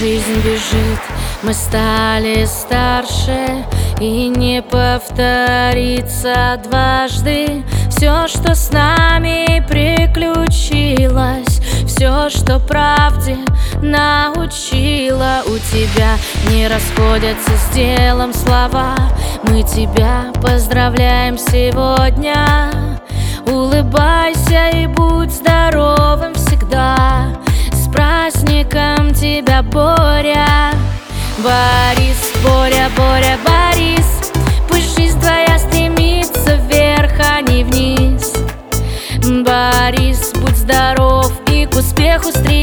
Жизнь бежит, мы стали старше, и не повторится дважды все, что с нами приключилось, все, что правде научила. У тебя не расходятся с делом слова. Мы тебя поздравляем сегодня. Улыбайся и будь здоровым всегда. С праздником тебя, Боря! Борис, Боря, Боря, Борис, пусть жизнь твоя стремится вверх, а не вниз. Борис, будь здоров и к успеху стремись.